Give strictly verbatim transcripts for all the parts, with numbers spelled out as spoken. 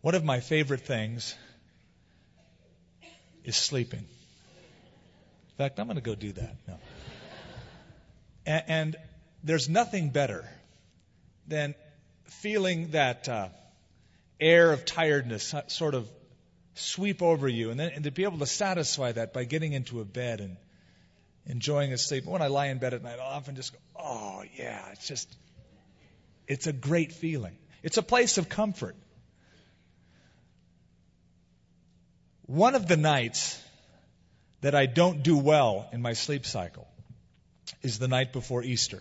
One of my favorite things is sleeping. In fact, I'm going to go do that. No. And, and there's nothing better than feeling that uh, air of tiredness sort of sweep over you, and then and to be able to satisfy that by getting into a bed and enjoying a sleep. When I lie in bed at night, I'll often just go, oh, yeah, it's just, it's a great feeling. It's a place of comfort. One of the nights that I don't do well in my sleep cycle is the night before Easter.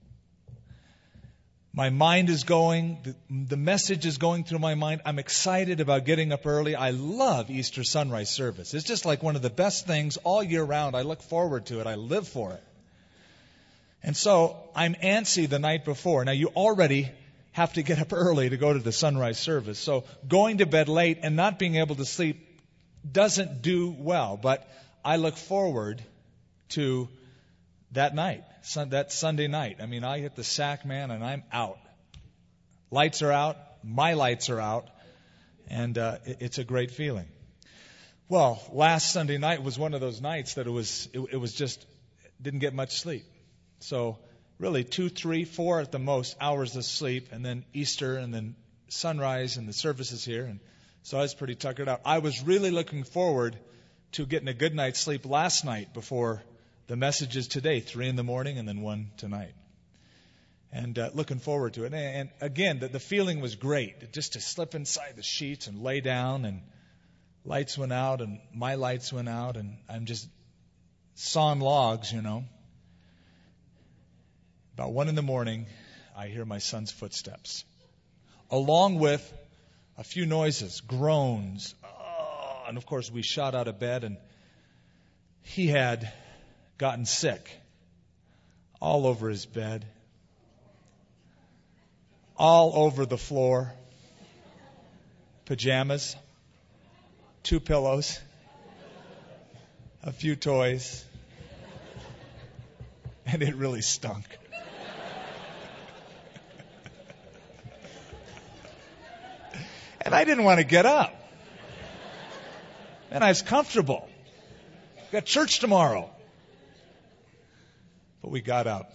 My mind is going, the, the message is going through my mind. I'm excited about getting up early. I love Easter sunrise service. It's just like one of the best things all year round. I look forward to it. I live for it. And so I'm antsy the night before. Now, you already have to get up early to go to the sunrise service. So going to bed late and not being able to sleep doesn't do well. But I look forward to that night. That Sunday night. I mean, I hit the sack, man, and I'm out. Lights are out. My lights are out. And uh, it, it's a great feeling. Well, last Sunday night was one of those nights that it was, it, it was just, didn't get much sleep. So really two, three, four at the most hours of sleep, and then Easter, and then sunrise, and the services here. And so I was pretty tuckered out. I was really looking forward to getting a good night's sleep last night before the messages today, three in the morning and then one tonight. And uh, looking forward to it. And, and again, the, the feeling was great. Just to slip inside the sheets and lay down, and lights went out, and my lights went out, and I'm just sawing logs, you know. About one in the morning, I hear my son's footsteps, along with a few noises, groans. Oh, and of course, we shot out of bed, and he had gotten sick all over his bed, all over the floor, pajamas, two pillows, a few toys, and it really stunk. And I didn't want to get up. And I was comfortable. Got church tomorrow. But we got up.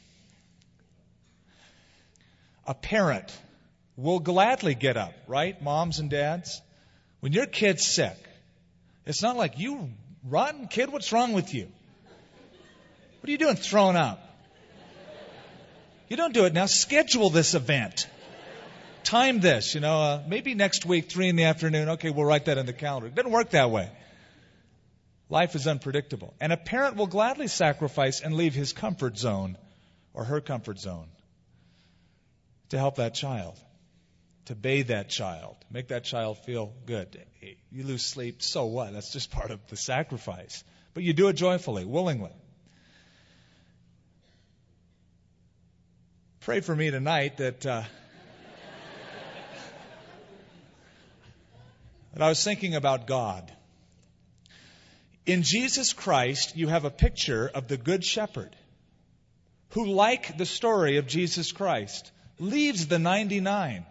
A parent will gladly get up, right, moms and dads? When your kid's sick, it's not like, you rotten kid, what's wrong with you? What are you doing throwing up? You don't do it now. Schedule this event. Time this, you know, uh, maybe next week, three in the afternoon. Okay, we'll write that in the calendar. It doesn't work that way. Life is unpredictable. And a parent will gladly sacrifice and leave his comfort zone or her comfort zone to help that child, to bathe that child, make that child feel good. You lose sleep, so what? That's just part of the sacrifice. But you do it joyfully, willingly. Pray for me tonight that, uh, that I was thinking about God. In Jesus Christ, you have a picture of the Good Shepherd who, like the story of Jesus Christ, leaves the ninety-nine,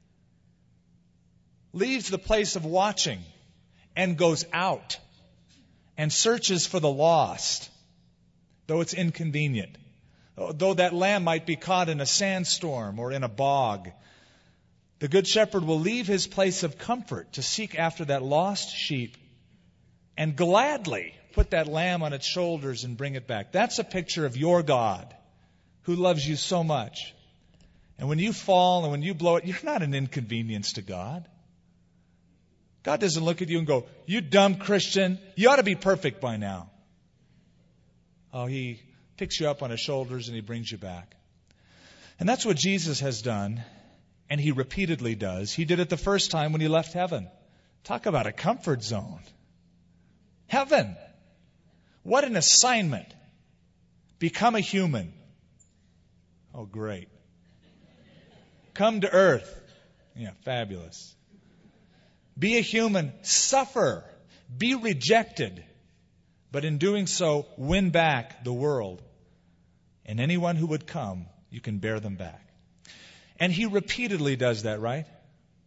leaves the place of watching, and goes out and searches for the lost, though it's inconvenient. Though that lamb might be caught in a sandstorm or in a bog, the Good Shepherd will leave his place of comfort to seek after that lost sheep and gladly put that lamb on its shoulders and bring it back. That's a picture of your God who loves you so much. And when you fall and when you blow it, you're not an inconvenience to God. God doesn't look at you and go, you dumb Christian, you ought to be perfect by now. Oh, He picks you up on His shoulders and He brings you back. And that's what Jesus has done, and He repeatedly does. He did it the first time when He left heaven. Talk about a comfort zone. Heaven. What an assignment. Become a human. Oh, great. Come to earth. Yeah, fabulous. Be a human. Suffer. Be rejected. But in doing so, win back the world. And anyone who would come, you can bear them back. And He repeatedly does that, right?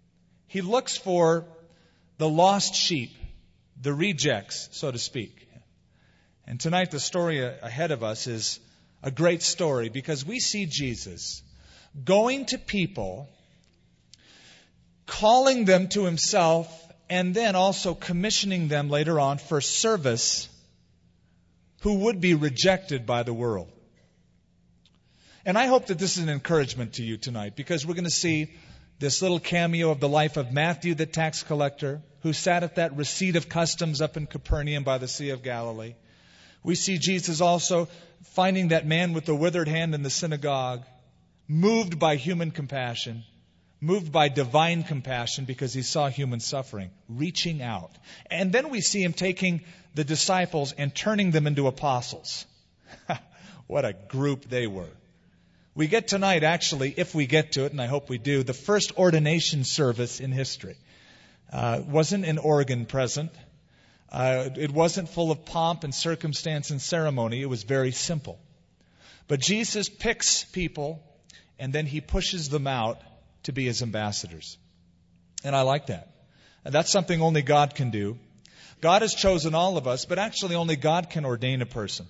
He looks for the lost sheep, the rejects, so to speak. And tonight the story ahead of us is a great story because we see Jesus going to people, calling them to himself, and then also commissioning them later on for service who would be rejected by the world. And I hope that this is an encouragement to you tonight because we're going to see this little cameo of the life of Matthew, the tax collector, who sat at that receipt of customs up in Capernaum by the Sea of Galilee. We see Jesus also finding that man with the withered hand in the synagogue, moved by human compassion, moved by divine compassion because he saw human suffering, reaching out. And then we see him taking the disciples and turning them into apostles. What a group they were. We get tonight, actually, if we get to it, and I hope we do, the first ordination service in history. Uh, wasn't an organ present. Uh, it wasn't full of pomp and circumstance and ceremony. It was very simple. But Jesus picks people, and then he pushes them out to be his ambassadors. And I like that. And that's something only God can do. God has chosen all of us, but actually only God can ordain a person.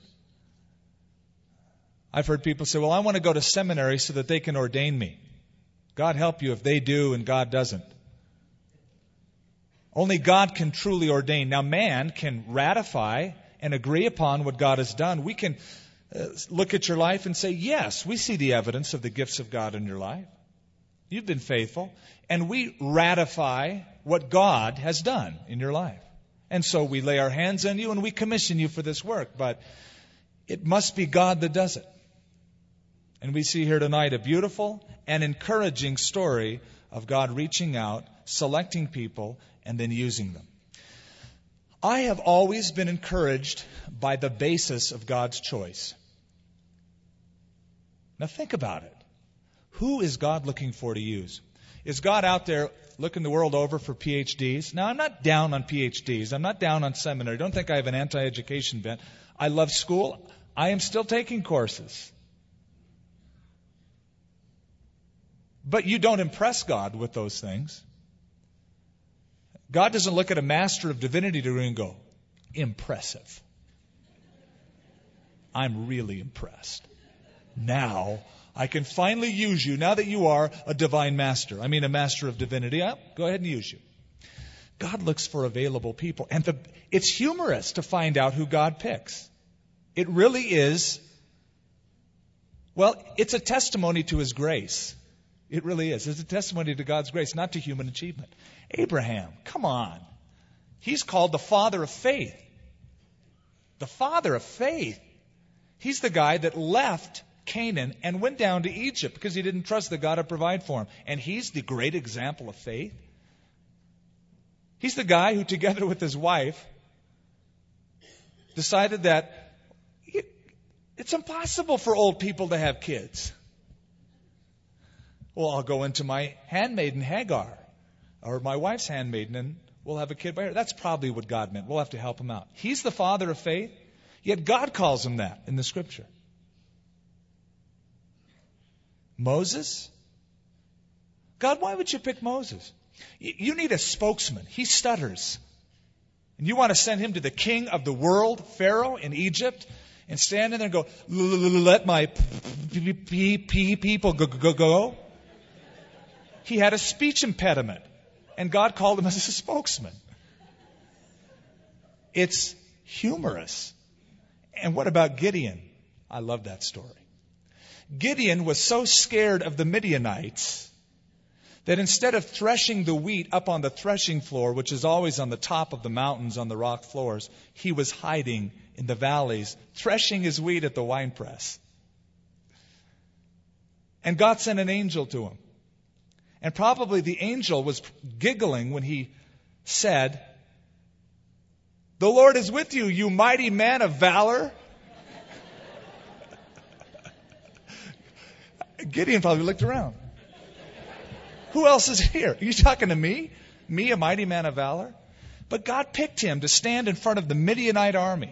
I've heard people say, well, I want to go to seminary so that they can ordain me. God help you if they do and God doesn't. Only God can truly ordain. Now, man can ratify and agree upon what God has done. We can uh, look at your life and say, yes, we see the evidence of the gifts of God in your life. You've been faithful. And we ratify what God has done in your life. And so we lay our hands on you and we commission you for this work. But it must be God that does it. And we see here tonight a beautiful and encouraging story of God reaching out, selecting people, and then using them. I have always been encouraged by the basis of God's choice. Now think about it. Who is God looking for to use? Is God out there looking the world over for P H Ds? Now, I'm not down on P H Ds. I'm not down on seminary. Don't think I have an anti-education bent. I love school. I am still taking courses. But you don't impress God with those things. God doesn't look at a master of divinity degree and go, impressive. I'm really impressed. Now I can finally use you, now that you are a divine master. I mean a master of divinity. I'll go ahead and use you. God looks for available people. And the, it's humorous to find out who God picks. It really is, well, it's a testimony to His grace. It really is. It's a testimony to God's grace, not to human achievement. Abraham, come on. He's called the father of faith. The father of faith. He's the guy that left Canaan and went down to Egypt because he didn't trust that God would provide for him. And he's the great example of faith. He's the guy who, together with his wife, decided that it's impossible for old people to have kids. Well, I'll go into my handmaiden Hagar, or my wife's handmaiden, and we'll have a kid by her. That's probably what God meant. We'll have to help him out. He's the father of faith, yet God calls him that in the Scripture. Moses? God, why would you pick Moses? You need a spokesman. He stutters. And you want to send him to the king of the world, Pharaoh in Egypt, and stand in there and go, let my people go? He had a speech impediment, and God called him as a spokesman. It's humorous. And what about Gideon? I love that story. Gideon was so scared of the Midianites that instead of threshing the wheat up on the threshing floor, which is always on the top of the mountains on the rock floors, he was hiding in the valleys, threshing his wheat at the winepress. And God sent an angel to him. And probably the angel was giggling when he said, "The Lord is with you, you mighty man of valor." Gideon probably looked around. Who else is here? Are you talking to me? Me, a mighty man of valor? But God picked him to stand in front of the Midianite army.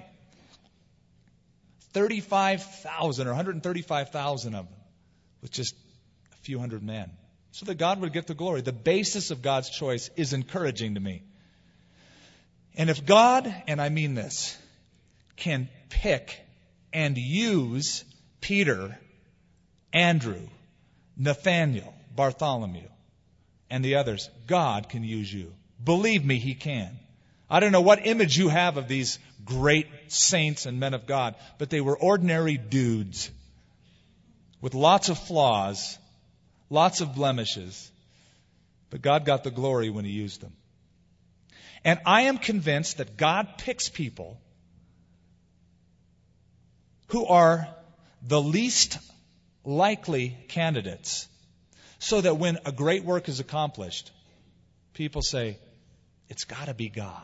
thirty-five thousand or one hundred thirty-five thousand of them with just a few hundred men. so that God would get the glory. The basis of God's choice is encouraging to me. And if God, and I mean this, can pick and use Peter, Andrew, Nathaniel, Bartholomew, and the others, God can use you. Believe me, He can. I don't know what image you have of these great saints and men of God, but they were ordinary dudes with lots of flaws, lots of blemishes, but God got the glory when He used them. And I am convinced that God picks people who are the least likely candidates, so that when a great work is accomplished, people say, it's got to be God.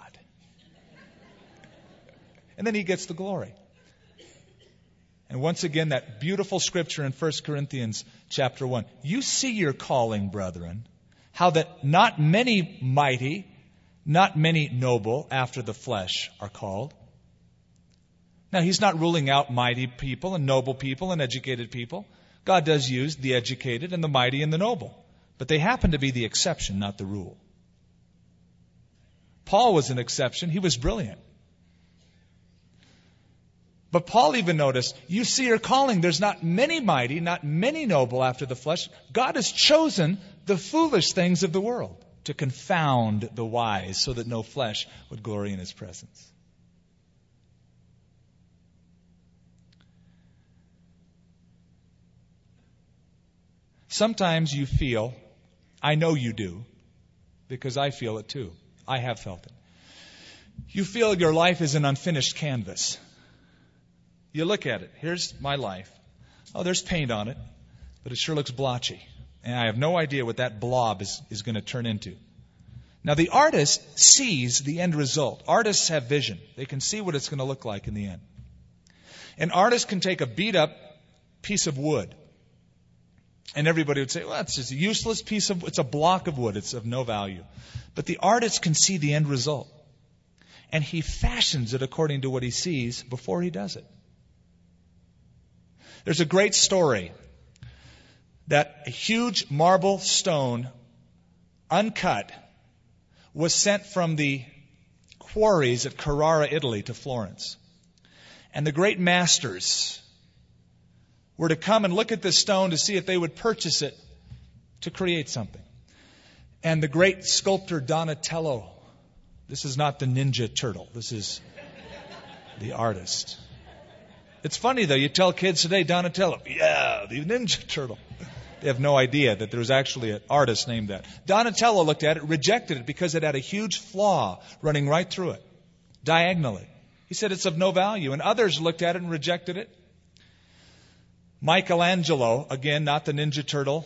And then He gets the glory. And once again, that beautiful scripture in First Corinthians chapter one. You see your calling, brethren, how that not many mighty, not many noble after the flesh are called. Now, He's not ruling out mighty people and noble people and educated people. God does use the educated and the mighty and the noble. But they happen to be the exception, not the rule. Paul was an exception. He was brilliant. But Paul even noticed, you see your calling. There's not many mighty, not many noble after the flesh. God has chosen the foolish things of the world to confound the wise, so that no flesh would glory in His presence. Sometimes you feel, I know you do, because I feel it too. I have felt it. You feel your life is an unfinished canvas. You look at it. Here's my life. Oh, there's paint on it, but it sure looks blotchy. And I have no idea what that blob is, is going to turn into. Now, the artist sees the end result. Artists have vision. They can see what it's going to look like in the end. An artist can take a beat-up piece of wood, and everybody would say, well, it's just a useless piece of, it's a block of wood. It's of no value. But the artist can see the end result. And he fashions it according to what he sees before he does it. There's a great story that a huge marble stone, uncut, was sent from the quarries at Carrara, Italy, to Florence. And the great masters were to come and look at this stone to see if they would purchase it to create something. And the great sculptor Donatello, this is not the Ninja Turtle, this is the artist. It's funny though, you tell kids today, Donatello, yeah, the Ninja Turtle. They have no idea that there was actually an artist named that. Donatello looked at it, rejected it because it had a huge flaw running right through it, diagonally. He said it's of no value. And others looked at it and rejected it. Michelangelo, again, not the Ninja Turtle,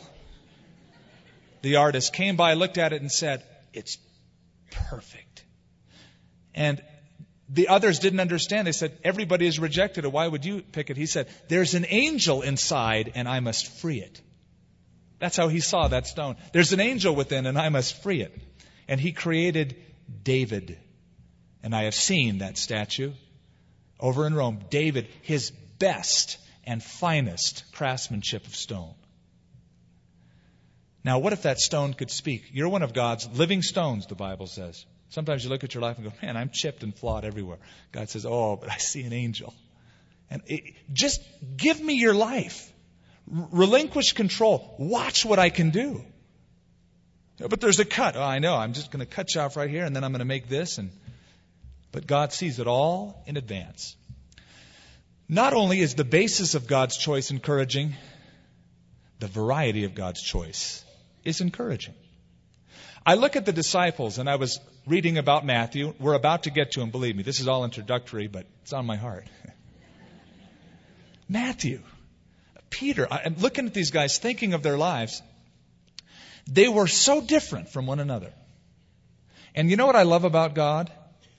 the artist, came by, looked at it and said, it's perfect. And the others didn't understand. They said, everybody has rejected it. Why would you pick it? He said, there's an angel inside and I must free it. That's how he saw that stone. There's an angel within and I must free it. And he created David. And I have seen that statue over in Rome. David, his best and finest craftsmanship of stone. Now, what if that stone could speak? You're one of God's living stones, the Bible says. Sometimes you look at your life and go, man, I'm chipped and flawed everywhere. God says, oh, but I see an angel. And it, just give me your life. R- relinquish control. Watch what I can do. But there's a cut. Oh, I know. I'm just going to cut you off right here, and then I'm going to make this. And But God sees it all in advance. Not only is the basis of God's choice encouraging, the variety of God's choice is encouraging. I look at the disciples, and I was reading about Matthew. We're about to get to him, believe me. This is all introductory, but it's on my heart. Matthew, Peter, I'm looking at these guys, thinking of their lives. They were so different from one another. And you know what I love about God?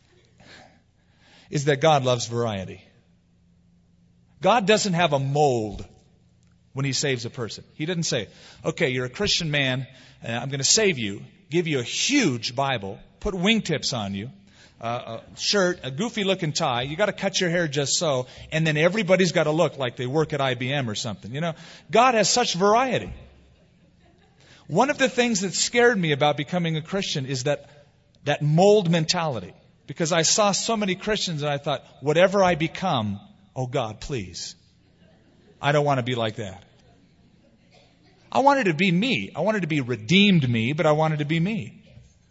Is that God loves variety. God doesn't have a mold when He saves a person. He didn't say, okay, you're a Christian man, and I'm going to save you, give you a huge Bible, put wingtips on you, uh, a shirt, a goofy-looking tie, you got to cut your hair just so, and then everybody's got to look like they work at I B M or something. You know, God has such variety. One of the things that scared me about becoming a Christian is that, that mold mentality. Because I saw so many Christians and I thought, whatever I become, oh God, please. I don't want to be like that. I wanted to be me. I wanted to be redeemed me, but I wanted to be me.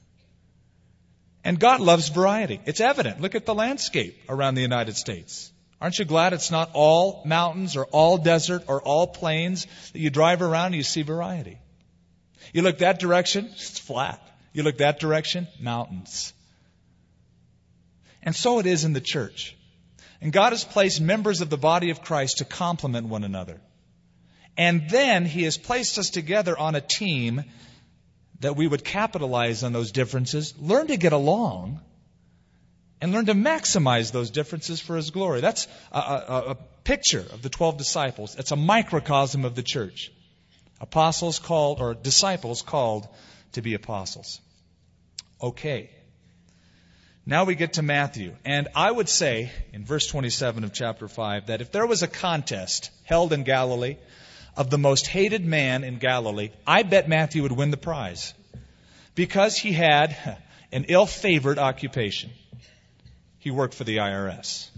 And God loves variety. It's evident. Look at the landscape around the United States. Aren't you glad it's not all mountains or all desert or all plains that you drive around and you see variety? You look that direction, it's flat. You look that direction, mountains. And so it is in the church. And God has placed members of the body of Christ to complement one another. And then He has placed us together on a team that we would capitalize on those differences, learn to get along, and learn to maximize those differences for His glory. That's a, a, a picture of the twelve disciples. It's a microcosm of the church. Apostles called, or disciples called to be apostles. Okay. Now we get to Matthew. And I would say, in verse twenty-seven of chapter five, that if there was a contest held in Galilee of the most hated man in Galilee, I bet Matthew would win the prize. Because he had an ill-favored occupation. He worked for the I R S.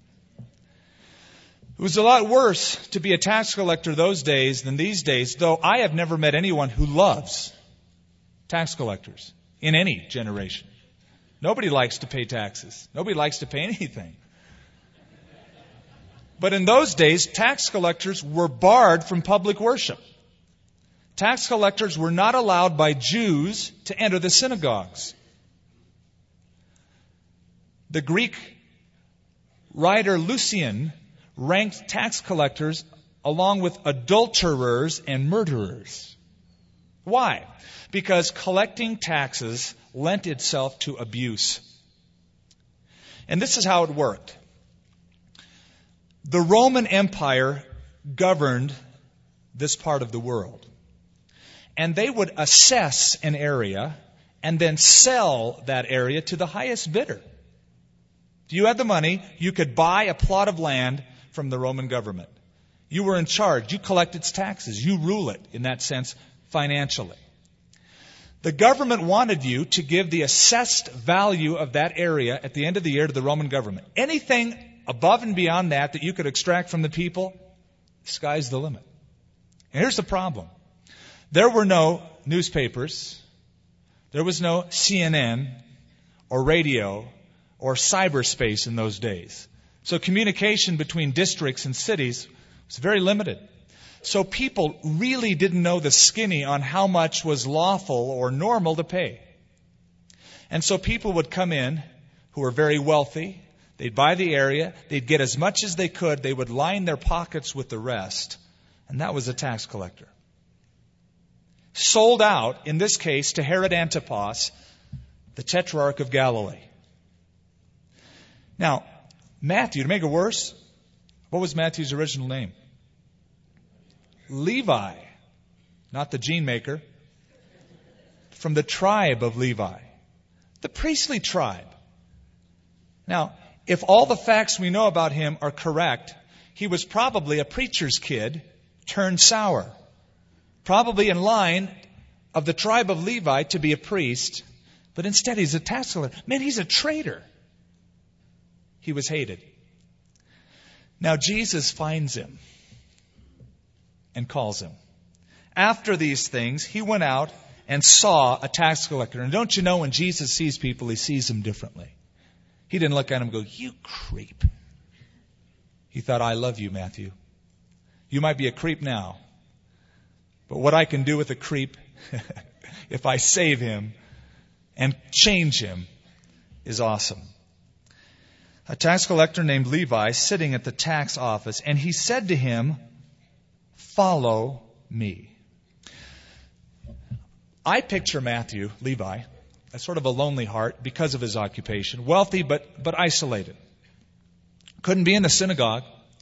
It was a lot worse to be a tax collector those days than these days, though I have never met anyone who loves tax collectors in any generation. Nobody likes to pay taxes. Nobody likes to pay anything. But in those days, tax collectors were barred from public worship. Tax collectors were not allowed by Jews to enter the synagogues. The Greek writer Lucian ranked tax collectors along with adulterers and murderers. Why? Because collecting taxes lent itself to abuse. And this is how it worked. The Roman Empire governed this part of the world. And they would assess an area and then sell that area to the highest bidder. If you had the money, you could buy a plot of land from the Roman government. You were in charge. You collect its taxes. You rule it, in that sense, financially. The government wanted you to give the assessed value of that area at the end of the year to the Roman government. Anything above and beyond that that you could extract from the people, sky's the limit. And here's the problem. There were no newspapers. There was no C N N or radio or cyberspace in those days. So communication between districts and cities was very limited. So people really didn't know the skinny on how much was lawful or normal to pay. And so people would come in who were very wealthy. They'd buy the area. They'd get as much as they could. They would line their pockets with the rest. And that was a tax collector. Sold out, in this case, to Herod Antipas, the Tetrarch of Galilee. Now, Matthew, to make it worse, what was Matthew's original name? Levi, not the gene maker, from the tribe of Levi, the priestly tribe. Now, if all the facts we know about him are correct, he was probably a preacher's kid turned sour, probably in line of the tribe of Levi to be a priest, but instead he's a tax collector. Man, he's a traitor. He was hated. Now Jesus finds him and calls him. After these things, he went out and saw a tax collector. And don't you know, when Jesus sees people, he sees them differently. He didn't look at him and go, "You creep." He thought, "I love you, Matthew. You might be a creep now, but what I can do with a creep, if I save him and change him, is awesome." A tax collector named Levi sitting at the tax office, and he said to him, "Follow me." I picture Matthew, Levi, as sort of a lonely heart because of his occupation, wealthy but, but isolated. Couldn't be in the synagogue.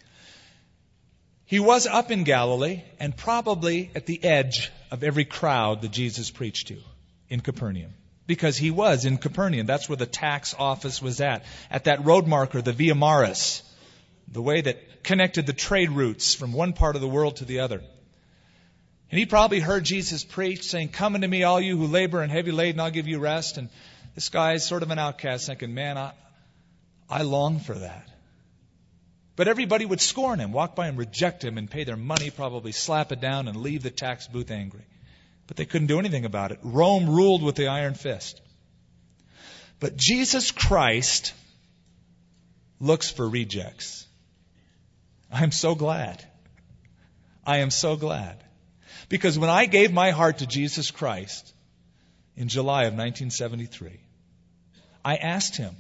He was up in Galilee and probably at the edge of every crowd that Jesus preached to in Capernaum. Because he was in Capernaum. That's where the tax office was at. At that road marker, the Via Maris, the way that connected the trade routes from one part of the world to the other. And he probably heard Jesus preach, saying, "Come unto me, all you who labor and heavy laden, I'll give you rest." And this guy is sort of an outcast, thinking, man, I, I long for that. But everybody would scorn him, walk by him, reject him, and pay their money, probably slap it down, and leave the tax booth angry. But they couldn't do anything about it. Rome ruled with the iron fist. But Jesus Christ looks for rejects. I'm so glad. I am so glad. Because when I gave my heart to Jesus Christ in July of nineteen seventy-three, I asked him,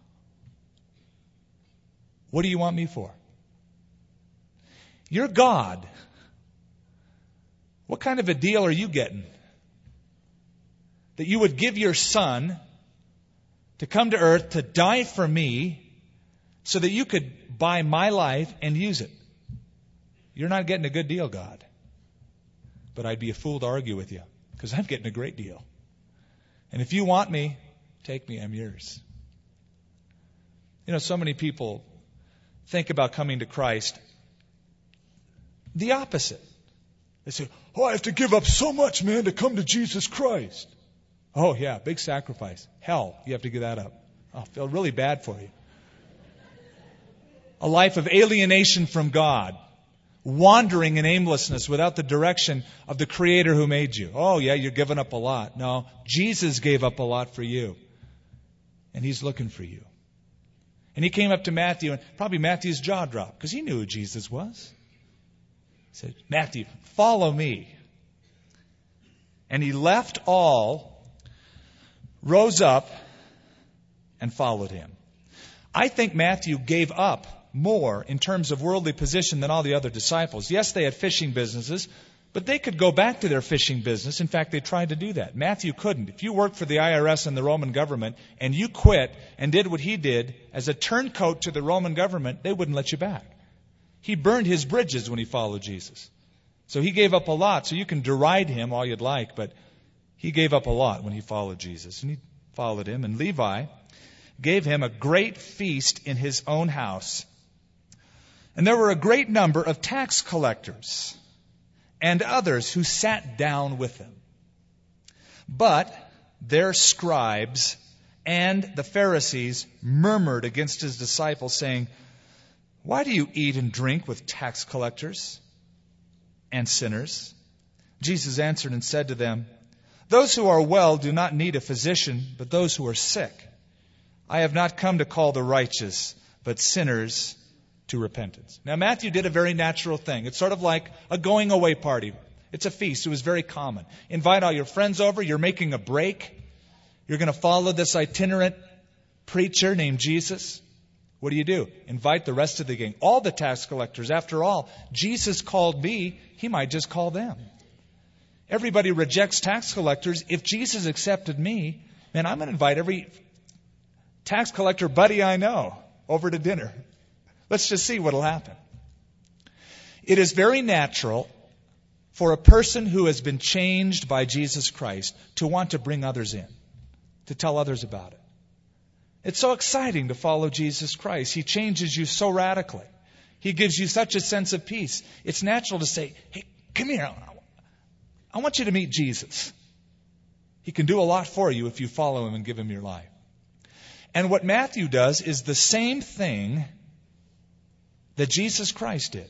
"What do you want me for? You're God. What kind of a deal are you getting? That you would give your son to come to earth to die for me so that you could buy my life and use it. You're not getting a good deal, God." But I'd be a fool to argue with you, because I'm getting a great deal. And if you want me, take me, I'm yours. You know, so many people think about coming to Christ the opposite. They say, "Oh, I have to give up so much, man, to come to Jesus Christ." Oh, yeah, big sacrifice. Hell, you have to give that up. Oh, I feel really bad for you. A life of alienation from God. Wandering in aimlessness without the direction of the Creator who made you. Oh, yeah, you're giving up a lot. No, Jesus gave up a lot for you. And He's looking for you. And He came up to Matthew, and probably Matthew's jaw dropped, because he knew who Jesus was. He said, "Matthew, follow me." And he left all, rose up, and followed Him. I think Matthew gave up more in terms of worldly position than all the other disciples. Yes, they had fishing businesses, but they could go back to their fishing business. In fact, they tried to do that. Matthew couldn't. If you worked for the I R S and the Roman government and you quit and did what he did as a turncoat to the Roman government, they wouldn't let you back. He burned his bridges when he followed Jesus. So he gave up a lot. So you can deride him all you'd like, but he gave up a lot when he followed Jesus. And he followed him. And Levi gave him a great feast in his own house. And there were a great number of tax collectors and others who sat down with him. But their scribes and the Pharisees murmured against his disciples, saying, "Why do you eat and drink with tax collectors and sinners?" Jesus answered and said to them, "Those who are well do not need a physician, but those who are sick. I have not come to call the righteous, but sinners to repentance." Now, Matthew did a very natural thing. It's sort of like a going away party. It's a feast. It was very common. Invite all your friends over. You're making a break. You're going to follow this itinerant preacher named Jesus. What do you do? Invite the rest of the gang. All the tax collectors. After all, Jesus called me. He might just call them. Everybody rejects tax collectors. If Jesus accepted me, man, I'm going to invite every tax collector buddy I know over to dinner. Let's just see what will happen. It is very natural for a person who has been changed by Jesus Christ to want to bring others in, to tell others about it. It's so exciting to follow Jesus Christ. He changes you so radically. He gives you such a sense of peace. It's natural to say, "Hey, come here. I want you to meet Jesus. He can do a lot for you if you follow Him and give Him your life." And what Matthew does is the same thing that Jesus Christ did.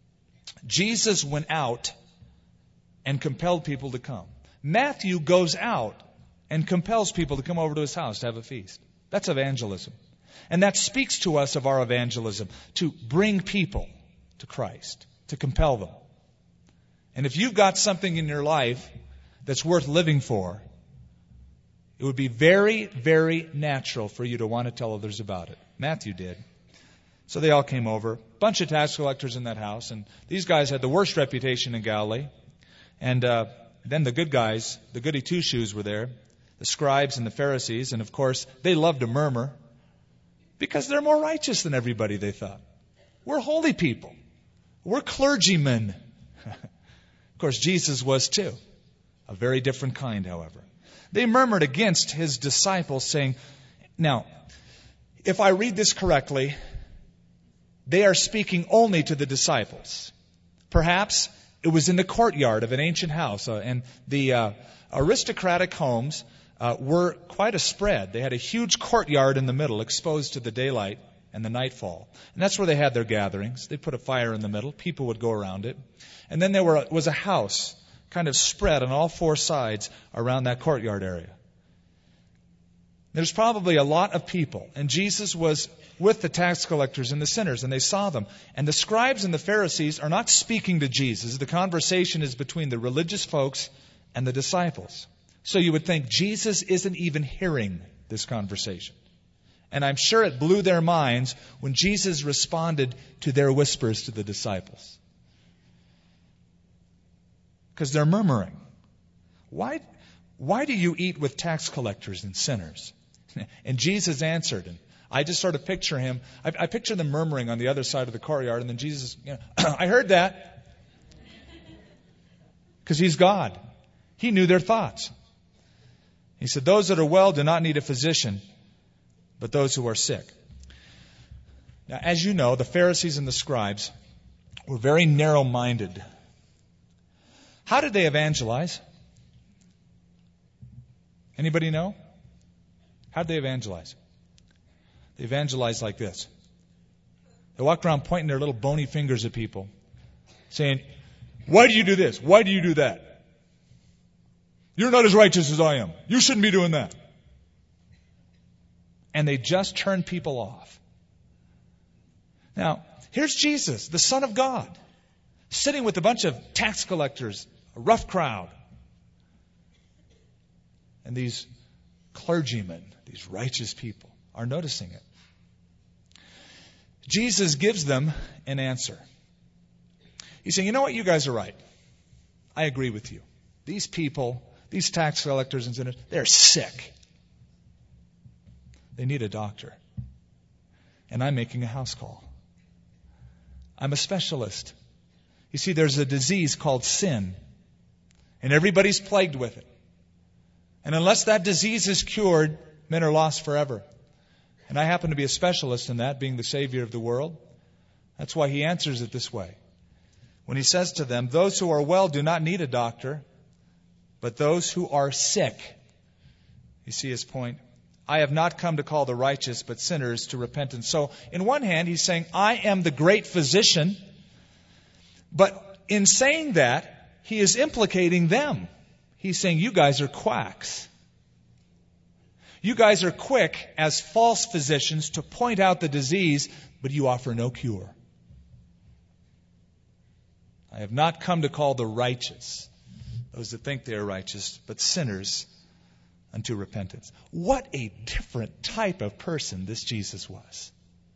Jesus went out and compelled people to come. Matthew goes out and compels people to come over to his house to have a feast. That's evangelism. And that speaks to us of our evangelism, to bring people to Christ, to compel them. And if you've got something in your life that's worth living for, it would be very, very natural for you to want to tell others about it. Matthew did. So they all came over. Bunch of tax collectors in that house. And these guys had the worst reputation in Galilee. And uh, then the good guys, the goody two-shoes were there. The scribes and the Pharisees. And of course, they loved to murmur. Because they're more righteous than everybody, they thought. We're holy people. We're clergymen. Of course, Jesus was too. A very different kind, however. They murmured against His disciples, saying, now, if I read this correctly, they are speaking only to the disciples. Perhaps It was in the courtyard of an ancient house, uh, and the uh, aristocratic homes uh, were quite a spread. They had a huge courtyard in the middle, exposed to the daylight and the nightfall. And that's where they had their gatherings. They put a fire in the middle. People would go around it. And then there were, was a house kind of spread on all four sides around that courtyard area. There's probably a lot of people. And Jesus was with the tax collectors and the sinners, and they saw them. And the scribes and the Pharisees are not speaking to Jesus. The conversation is between the religious folks and the disciples. So you would think Jesus isn't even hearing this conversation. And I'm sure it blew their minds when Jesus responded to their whispers to the disciples. Because they're murmuring. Why, why do you eat with tax collectors and sinners? And Jesus answered, and I just sort of picture him. I, I picture them murmuring on the other side of the courtyard, and then Jesus, you know, I heard that. Because he's God. He knew their thoughts. He said, those that are well do not need a physician, but those who are sick. Now, as you know, the Pharisees and the scribes were very narrow-minded. How did they evangelize? Anybody know? How did they evangelize? They evangelized like this. They walked around pointing their little bony fingers at people, saying, why do you do this? Why do you do that? You're not as righteous as I am. You shouldn't be doing that. And they just turned people off. Now, here's Jesus, the Son of God, sitting with a bunch of tax collectors, a rough crowd. And these clergymen, these righteous people, are noticing it. Jesus gives them an answer. He's saying, you know what, you guys are right. I agree with you. These people, these tax collectors and sinners, they're sick. They need a doctor. And I'm making a house call. I'm a specialist. You see, there's a disease called sin. And everybody's plagued with it. And unless that disease is cured, men are lost forever. And I happen to be a specialist in that, being the Savior of the world. That's why he answers it this way. When he says to them, those who are well do not need a doctor, but those who are sick. You see his point? I have not come to call the righteous, but sinners to repentance. So, in one hand, he's saying, I am the great physician. But in saying that, he is implicating them. He's saying, you guys are quacks. You guys are quick as false physicians to point out the disease, but you offer no cure. I have not come to call the righteous, those that think they are righteous, but sinners unto repentance. What a different type of person this Jesus was.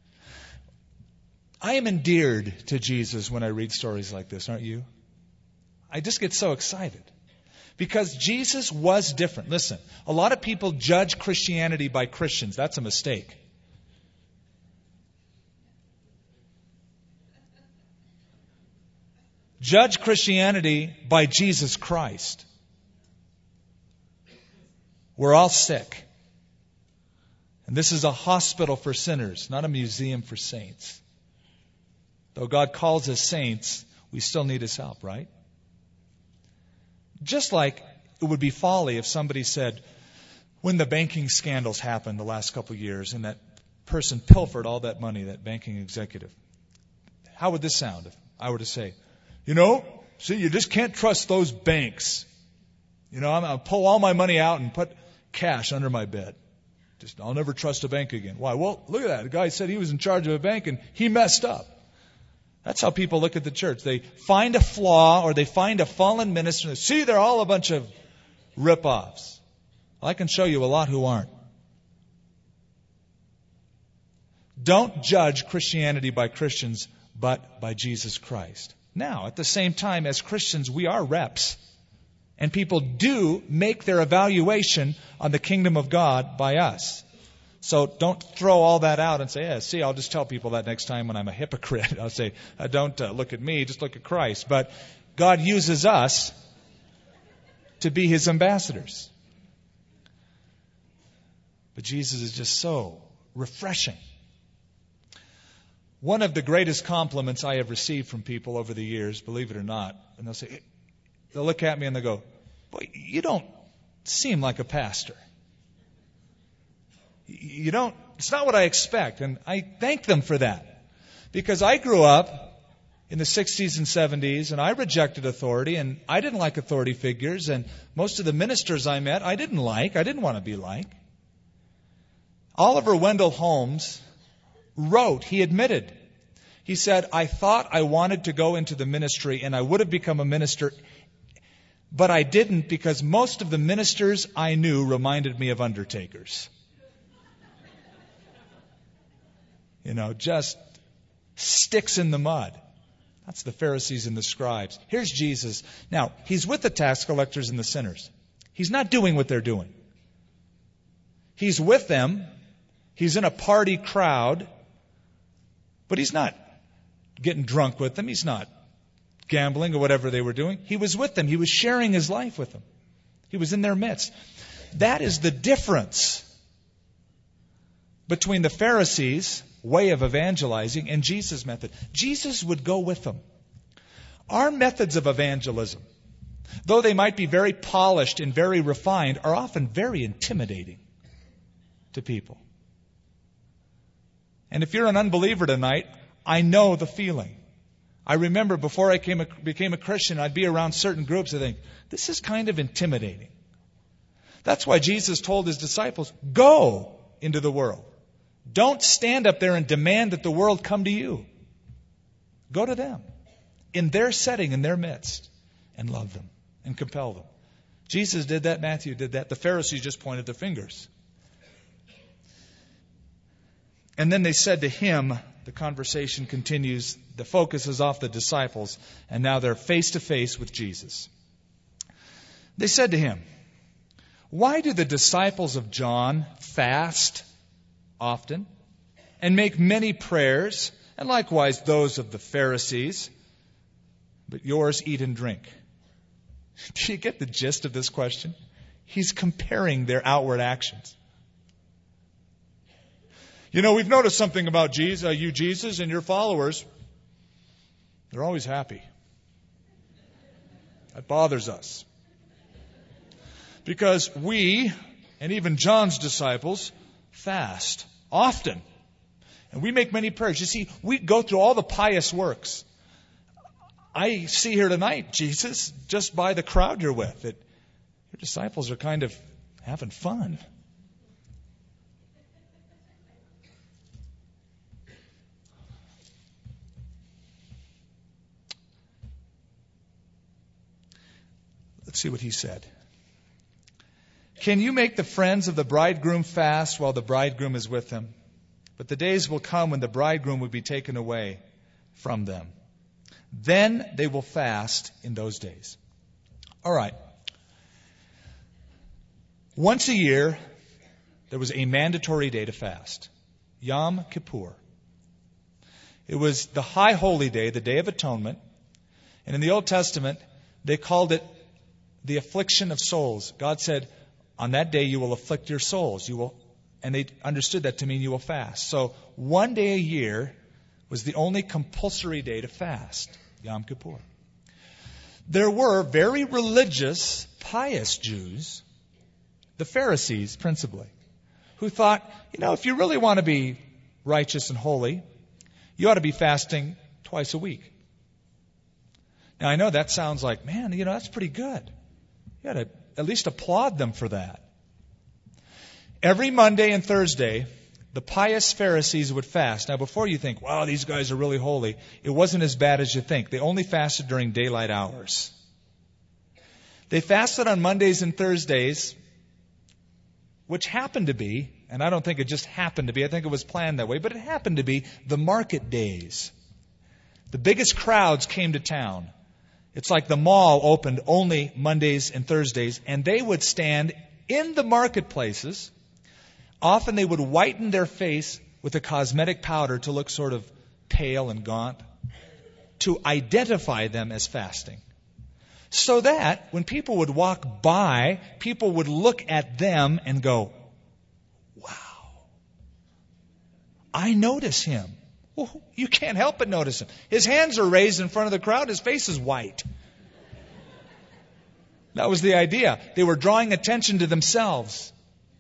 I am endeared to Jesus when I read stories like this, aren't you? I just get so excited. Because Jesus was different. Listen, a lot of people judge Christianity by Christians. That's a mistake. Judge Christianity by Jesus Christ. We're all sick. And this is a hospital for sinners, not a museum for saints. Though God calls us saints, we still need His help, right? Just like it would be folly if somebody said, when the banking scandals happened the last couple of years and that person pilfered all that money, that banking executive, how would this sound if I were to say, you know, see, you just can't trust those banks. You know, I'm, I'll pull all my money out and put cash under my bed. Just, I'll never trust a bank again. Why? Well, look at that. The guy said he was in charge of a bank and he messed up. That's how people look at the church. They find a flaw or they find a fallen minister and see, they're all a bunch of rip-offs. Well, I can show you a lot who aren't. Don't judge Christianity by Christians, but by Jesus Christ. Now, at the same time, as Christians, we are reps. And people do make their evaluation on the kingdom of God by us. So don't throw all that out and say, yeah, see, I'll just tell people that next time when I'm a hypocrite. I'll say, uh, don't uh, look at me, just look at Christ. But God uses us to be His ambassadors. But Jesus is just so refreshing. One of the greatest compliments I have received from people over the years, believe it or not, and they'll say, they'll look at me and they'll go, "Boy, you don't seem like a pastor. You don't, it's not what I expect." And I thank them for that. Because I grew up in the sixties and seventies, and I rejected authority, and I didn't like authority figures, and most of the ministers I met, I didn't like, I didn't want to be like. Oliver Wendell Holmes wrote, he admitted, he said, "I thought I wanted to go into the ministry, and I would have become a minister, but I didn't because most of the ministers I knew reminded me of undertakers." You know, just sticks in the mud. That's the Pharisees and the scribes. Here's Jesus. Now, he's with the tax collectors and the sinners. He's not doing what they're doing. He's with them. He's in a party crowd. But he's not getting drunk with them. He's not gambling or whatever they were doing. He was with them. He was sharing his life with them. He was in their midst. That is the difference between the Pharisees' way of evangelizing and Jesus' method. Jesus would go with them. Our methods of evangelism, though they might be very polished and very refined, are often very intimidating to people. And if you're an unbeliever tonight, I know the feeling. I remember before I came a, became a Christian, I'd be around certain groups and think, this is kind of intimidating. That's why Jesus told his disciples, go into the world. Don't stand up there and demand that the world come to you. Go to them, in their setting, in their midst, and love them and compel them. Jesus did that. Matthew did that. The Pharisees just pointed their fingers. And then they said to him, the conversation continues, the focus is off the disciples, and now they're face to face with Jesus. They said to him, "Why do the disciples of John fast often and make many prayers, and likewise those of the Pharisees, but yours eat and drink?" Do you get the gist of this question? He's comparing their outward actions. You know, we've noticed something about Jesus, uh, you, Jesus, and your followers. They're always happy. That bothers us. Because we, and even John's disciples, fast often. And we make many prayers. You see, we go through all the pious works. I see here tonight, Jesus, just by the crowd you're with, that your disciples are kind of having fun. Let's see what he said. "Can you make the friends of the bridegroom fast while the bridegroom is with them? But the days will come when the bridegroom will be taken away from them. Then they will fast in those days." All right. Once a year, there was a mandatory day to fast. Yom Kippur. It was the high holy day, the Day of Atonement. And in the Old Testament, they called it the affliction of souls. God said, on that day you will afflict your souls. You will, and they understood that to mean you will fast. So one day a year was the only compulsory day to fast, Yom Kippur. There were very religious, pious Jews, the Pharisees principally, who thought, you know, if you really want to be righteous and holy, you ought to be fasting twice a week. Now, I know that sounds like, man, you know, that's pretty good. You ought to at least applaud them for that. Every Monday and Thursday, the pious Pharisees would fast. Now, before you think, wow, these guys are really holy, it wasn't as bad as you think. They only fasted during daylight hours. They fasted on Mondays and Thursdays, which happened to be, and I don't think it just happened to be, I think it was planned that way, but it happened to be the market days. The biggest crowds came to town. It's like the mall opened only Mondays and Thursdays, and they would stand in the marketplaces. Often they would whiten their face with a cosmetic powder to look sort of pale and gaunt, to identify them as fasting. So that when people would walk by, people would look at them and go, wow, I notice him. Well, you can't help but notice him. His hands are raised in front of the crowd. His face is white. That was the idea. They were drawing attention to themselves.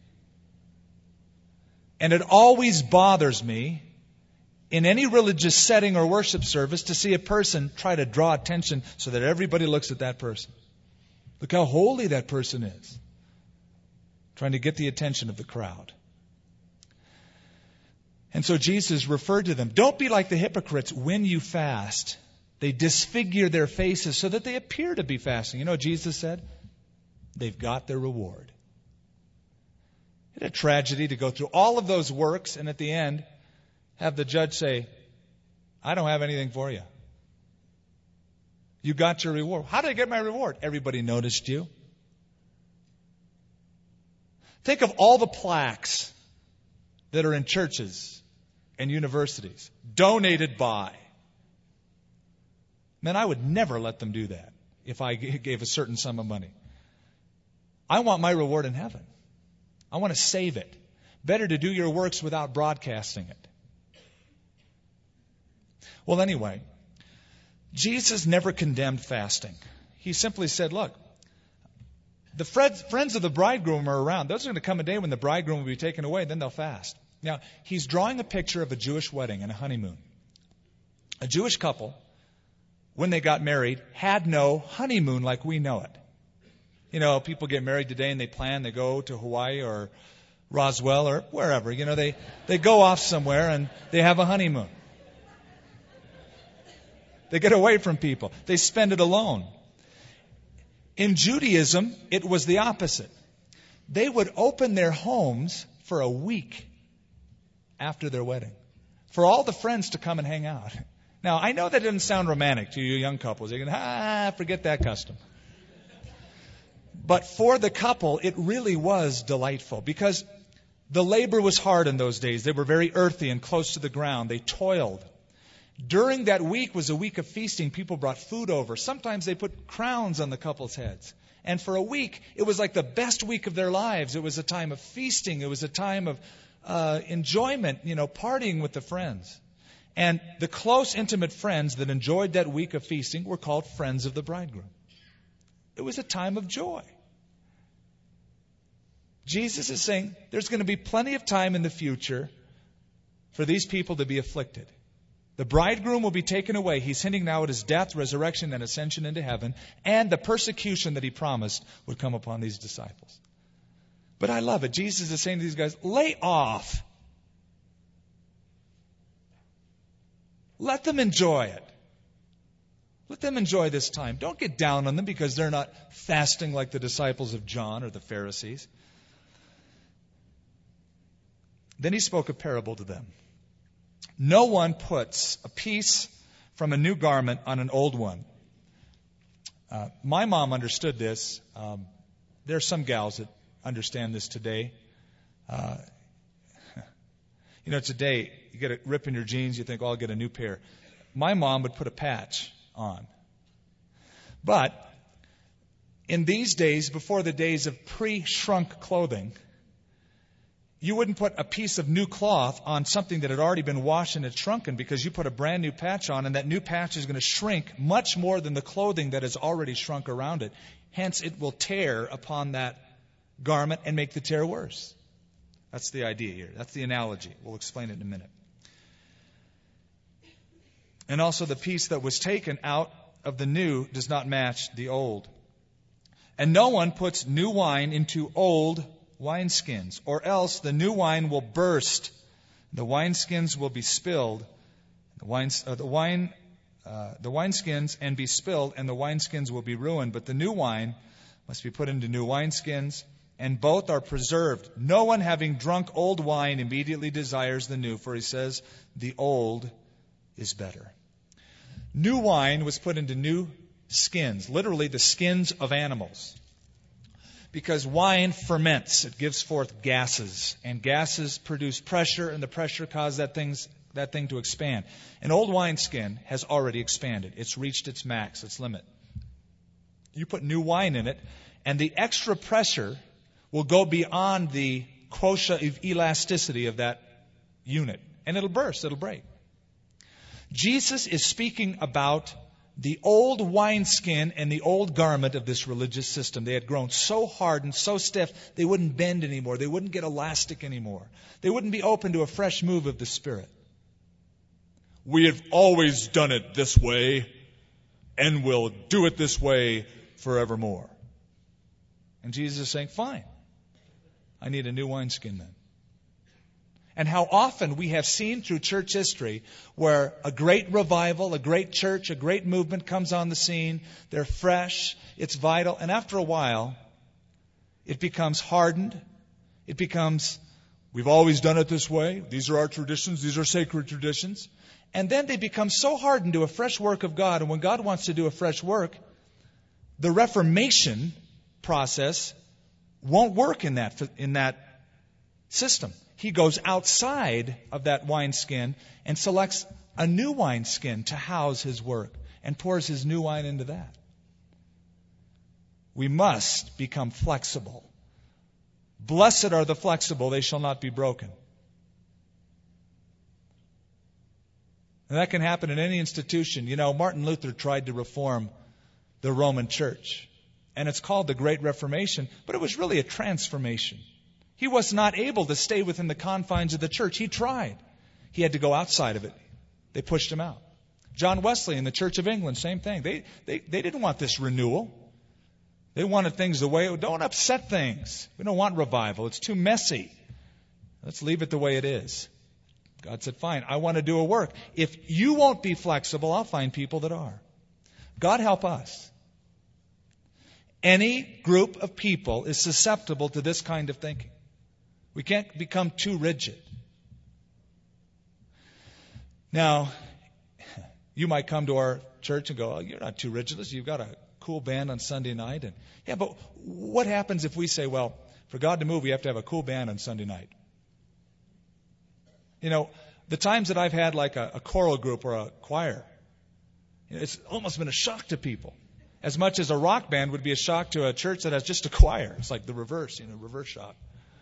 And it always bothers me in any religious setting or worship service to see a person try to draw attention so that everybody looks at that person. Look how holy that person is. Trying to get the attention of the crowd. And so Jesus referred to them. Don't be like the hypocrites when you fast. They disfigure their faces so that they appear to be fasting. You know what Jesus said? They've got their reward. It's a tragedy to go through all of those works and at the end have the judge say, I don't have anything for you. You got your reward. How did I get my reward? Everybody noticed you. Think of all the plaques that are in churches and universities, donated by. Man, I would never let them do that if I gave a certain sum of money. I want my reward in heaven. I want to save it. Better to do your works without broadcasting it. Well, anyway, Jesus never condemned fasting. He simply said, look, the friends of the bridegroom are around. There's going to come a day when the bridegroom will be taken away, then they'll fast. Now, he's drawing a picture of a Jewish wedding and a honeymoon. A Jewish couple, when they got married, had no honeymoon like we know it. You know, people get married today and they plan, they go to Hawaii or Roswell or wherever. You know, they, they go off somewhere and they have a honeymoon. They get away from people. They spend it alone. In Judaism, it was the opposite. They would open their homes for a week after their wedding, for all the friends to come and hang out. Now, I know that doesn't sound romantic to you young couples. You're going, ah, forget that custom. But for the couple, it really was delightful because the labor was hard in those days. They were very earthy and close to the ground. They toiled. During that week was a week of feasting. People brought food over. Sometimes they put crowns on the couple's heads. And for a week, it was like the best week of their lives. It was a time of feasting. It was a time of uh, enjoyment, you know, partying with the friends. And the close, intimate friends that enjoyed that week of feasting were called friends of the bridegroom. It was a time of joy. Jesus is saying there's going to be plenty of time in the future for these people to be afflicted. The bridegroom will be taken away. He's hinting now at his death, resurrection, and ascension into heaven, and the persecution that he promised would come upon these disciples. But I love it. Jesus is saying to these guys, lay off. Let them enjoy it. Let them enjoy this time. Don't get down on them because they're not fasting like the disciples of John or the Pharisees. Then he spoke a parable to them. No one puts a piece from a new garment on an old one. Uh, my mom understood this. Um, there are some gals that understand this today. Uh, you know, today, you get a rip in your jeans, you think, oh, I'll get a new pair. My mom would put a patch on. But in these days, before the days of pre-shrunk clothing, you wouldn't put a piece of new cloth on something that had already been washed and had shrunken because you put a brand new patch on, and that new patch is going to shrink much more than the clothing that has already shrunk around it. Hence, it will tear upon that garment and make the tear worse. That's the idea here. That's the analogy. We'll explain it in a minute. And also, the piece that was taken out of the new does not match the old. And no one puts new wine into old wineskins, or else the new wine will burst, the wineskins will be spilled, the wine, uh, the wine, uh, the wineskins and be spilled, and the wineskins will be ruined. But the new wine must be put into new wineskins, and both are preserved. No one having drunk old wine immediately desires the new, for he says, the old is better. New wine was put into new skins, literally the skins of animals. Because wine ferments. It gives forth gases. And gases produce pressure, and the pressure causes that, things, that thing to expand. An old wineskin has already expanded. It's reached its max, its limit. You put new wine in it, and the extra pressure will go beyond the quotient of elasticity of that unit. And it'll burst. It'll break. Jesus is speaking about the old wineskin and the old garment of this religious system. They had grown so hard and so stiff, they wouldn't bend anymore. They wouldn't get elastic anymore. They wouldn't be open to a fresh move of the Spirit. We have always done it this way, and will do it this way forevermore. And Jesus is saying, fine, I need a new wineskin then. And how often we have seen through church history where a great revival, a great church, a great movement comes on the scene. They're fresh, it's vital, and after a while, it becomes hardened. It becomes, we've always done it this way. These are our traditions. These are sacred traditions. And then they become so hardened to a fresh work of God. And when God wants to do a fresh work, the Reformation process won't work in that, in that system. He goes outside of that wineskin and selects a new wineskin to house his work and pours his new wine into that. We must become flexible. Blessed are the flexible, they shall not be broken. And that can happen in any institution. You know, Martin Luther tried to reform the Roman Church. And it's called the Great Reformation, but it was really a transformation. He was not able to stay within the confines of the church. He tried. He had to go outside of it. They pushed him out. John Wesley in the Church of England, same thing. They, they, they didn't want this renewal. They wanted things the way, don't upset things. We don't want revival. It's too messy. Let's leave it the way it is. God said, fine, I want to do a work. If you won't be flexible, I'll find people that are. God help us. Any group of people is susceptible to this kind of thinking. We can't become too rigid. Now, you might come to our church and go, oh, you're not too rigid. You've got a cool band on Sunday night. And yeah, but what happens if we say, well, for God to move, we have to have a cool band on Sunday night? You know, the times that I've had like a, a choral group or a choir, you know, it's almost been a shock to people. As much as a rock band would be a shock to a church that has just a choir. It's like the reverse, you know, reverse shock.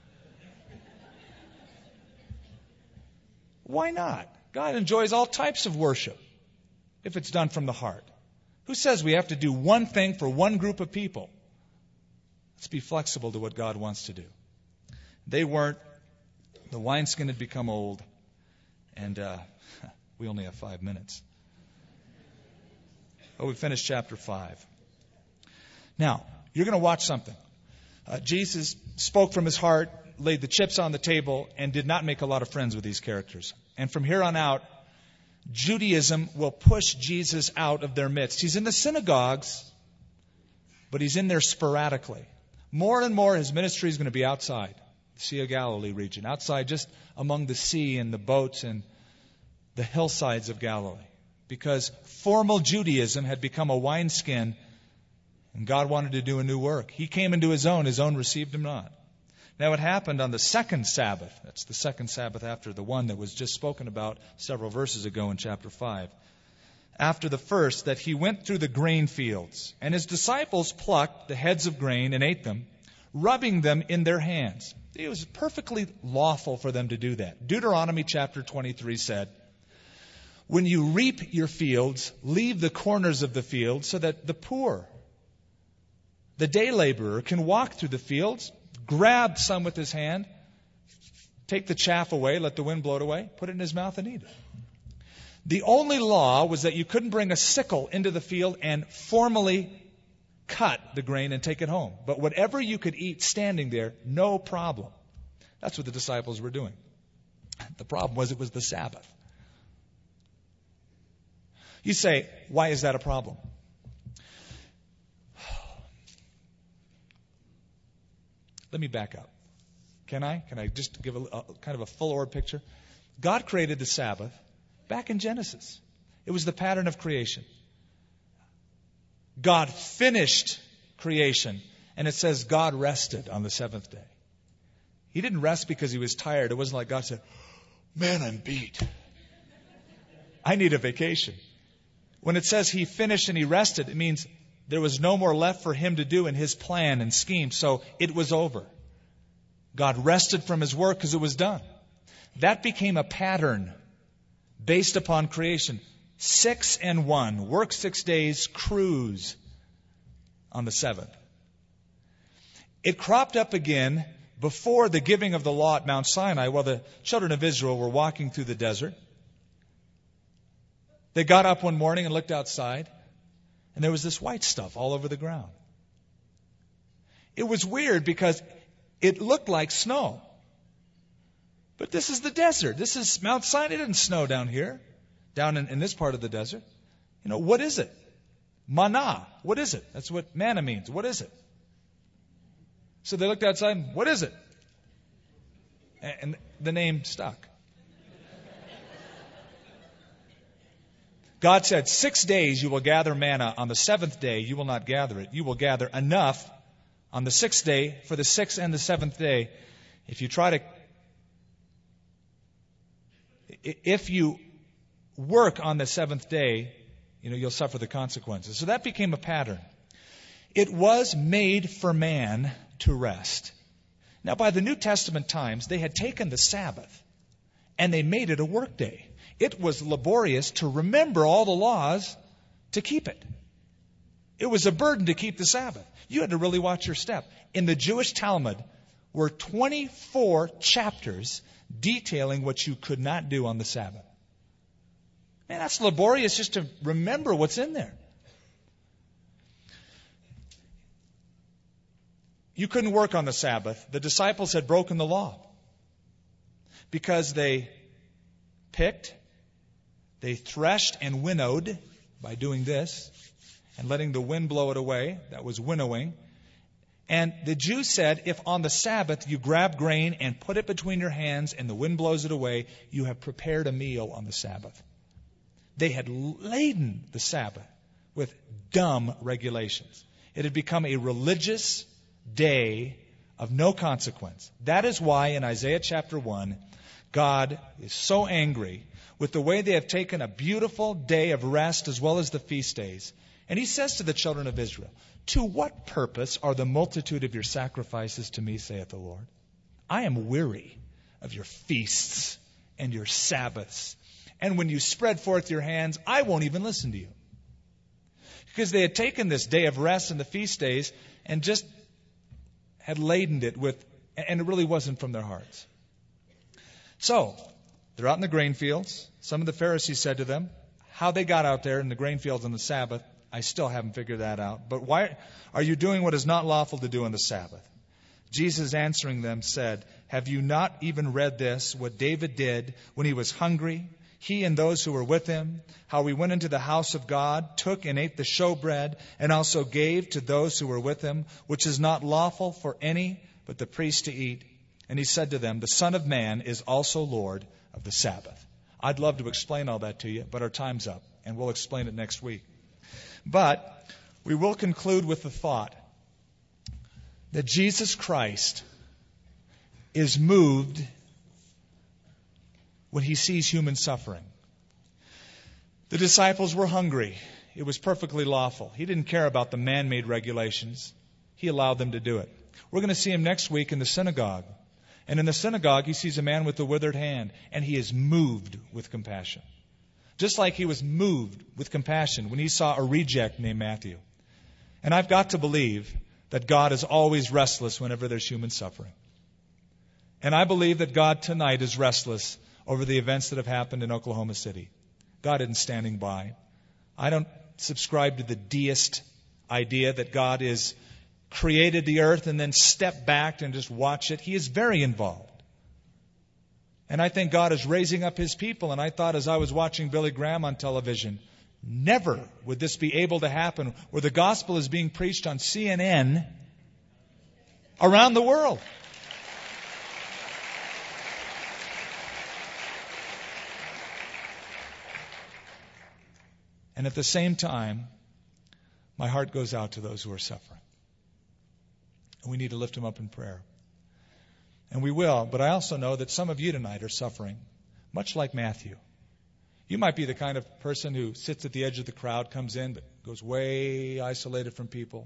Why not? God enjoys all types of worship if it's done from the heart. Who says we have to do one thing for one group of people? Let's be flexible to what God wants to do. They weren't. The wineskin had become old. And uh, we only have five minutes. Oh, we finished chapter five. Now, you're going to watch something. Uh, Jesus spoke from his heart, laid the chips on the table, and did not make a lot of friends with these characters. And from here on out, Judaism will push Jesus out of their midst. He's in the synagogues, but he's in there sporadically. More and more, his ministry is going to be outside the Sea of Galilee region, outside just among the sea and the boats and the hillsides of Galilee. Because formal Judaism had become a wineskin, and God wanted to do a new work. He came into his own, his own received him not. Now it happened on the second Sabbath. That's the second Sabbath after the one that was just spoken about several verses ago in chapter five. After the first, that he went through the grain fields, and his disciples plucked the heads of grain and ate them, rubbing them in their hands. It was perfectly lawful for them to do that. Deuteronomy chapter twenty-three said, when you reap your fields, leave the corners of the field so that the poor, the day laborer, can walk through the fields, grab some with his hand, take the chaff away, let the wind blow it away, put it in his mouth and eat it. The only law was that you couldn't bring a sickle into the field and formally cut the grain and take it home. But whatever you could eat standing there, no problem. That's what the disciples were doing. The problem was it was the Sabbath. You say, why is that a problem? Let me back up. Can I? Can I just give a, a kind of a full orb picture? God created the Sabbath back in Genesis. It was the pattern of creation. God finished creation, and it says God rested on the seventh day. He didn't rest because he was tired. It wasn't like God said, man, I'm beat. I need a vacation. When it says he finished and he rested, it means there was no more left for him to do in his plan and scheme. So it was over. God rested from his work because it was done. That became a pattern based upon creation. Six and one. Work six days, cruise on the seventh. It cropped up again before the giving of the law at Mount Sinai while the children of Israel were walking through the desert. They got up one morning and looked outside, and there was this white stuff all over the ground. It was weird because it looked like snow. But this is the desert. This is Mount Sinai. It didn't snow down here, down in, in this part of the desert. You know, what is it? Manna. What is it? That's what manna means. What is it? So they looked outside and, what is it? And the name stuck. God said, six days you will gather manna. On the seventh day you will not gather it. You will gather enough on the sixth day for the sixth and the seventh day. If you try to, if you work on the seventh day, you know, you'll suffer the consequences. So that became a pattern. It was made for man to rest. Now, by the New Testament times, they had taken the Sabbath and they made it a work day. It was laborious to remember all the laws to keep it. It was a burden to keep the Sabbath. You had to really watch your step. In the Jewish Talmud were twenty-four chapters detailing what you could not do on the Sabbath. Man, that's laborious just to remember what's in there. You couldn't work on the Sabbath. The disciples had broken the law because they picked, they threshed and winnowed by doing this and letting the wind blow it away. That was winnowing. And the Jews said, if on the Sabbath you grab grain and put it between your hands and the wind blows it away, you have prepared a meal on the Sabbath. They had laden the Sabbath with dumb regulations. It had become a religious day of no consequence. That is why in Isaiah chapter one, God is so angry with the way they have taken a beautiful day of rest as well as the feast days. And he says to the children of Israel, to what purpose are the multitude of your sacrifices to me, saith the Lord? I am weary of your feasts and your Sabbaths. And when you spread forth your hands, I won't even listen to you. Because they had taken this day of rest and the feast days and just had laden it with, and it really wasn't from their hearts. So, they're out in the grain fields. Some of the Pharisees said to them, how they got out there in the grain fields on the Sabbath, I still haven't figured that out. But why are you doing what is not lawful to do on the Sabbath? Jesus answering them said, have you not even read this, what David did when he was hungry, he and those who were with him, how he went into the house of God, took and ate the showbread, and also gave to those who were with him, which is not lawful for any but the priest to eat. And he said to them, the Son of Man is also Lord of the Sabbath. I'd love to explain all that to you, but our time's up, and we'll explain it next week. But we will conclude with the thought that Jesus Christ is moved when he sees human suffering. The disciples were hungry. It was perfectly lawful. He didn't care about the man-made regulations. He allowed them to do it. We're going to see him next week in the synagogue. And in the synagogue, he sees a man with a withered hand, and he is moved with compassion. Just like he was moved with compassion when he saw a reject named Matthew. And I've got to believe that God is always restless whenever there's human suffering. And I believe that God tonight is restless over the events that have happened in Oklahoma City. God isn't standing by. I don't subscribe to the deist idea that God is created the earth and then stepped back and just watch it. He is very involved. And I think God is raising up his people. And I thought as I was watching Billy Graham on television, never would this be able to happen where the gospel is being preached on C N N around the world. And at the same time, my heart goes out to those who are suffering. And we need to lift them up in prayer. And we will, but I also know that some of you tonight are suffering, much like Matthew. You might be the kind of person who sits at the edge of the crowd, comes in, but goes way isolated from people.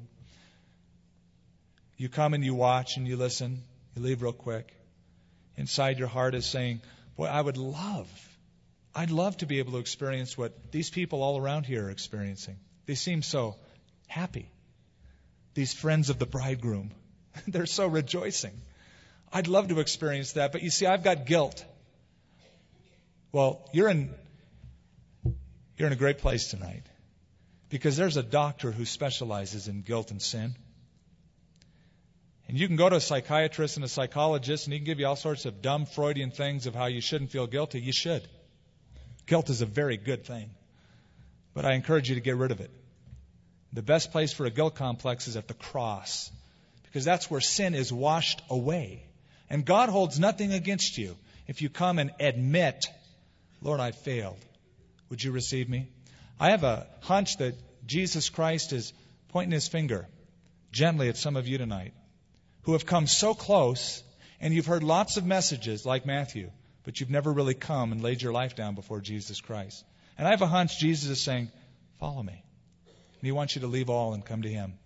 You come and you watch and you listen. You leave real quick. Inside your heart is saying, boy, I would love, I'd love to be able to experience what these people all around here are experiencing. They seem so happy. These friends of the bridegroom, they're so rejoicing. I'd love to experience that, but you see, I've got guilt. Well, you're in you're in a great place tonight, because there's a doctor who specializes in guilt and sin. And you can go to a psychiatrist and a psychologist, and he can give you all sorts of dumb Freudian things of how you shouldn't feel guilty. You should. Guilt is a very good thing. But I encourage you to get rid of it. The best place for a guilt complex is at the cross, because that's where sin is washed away. And God holds nothing against you if you come and admit, Lord, I failed. Would you receive me? I have a hunch that Jesus Christ is pointing his finger gently at some of you tonight who have come so close, and you've heard lots of messages like Matthew, but you've never really come and laid your life down before Jesus Christ. And I have a hunch Jesus is saying, follow me. And he wants you to leave all and come to him.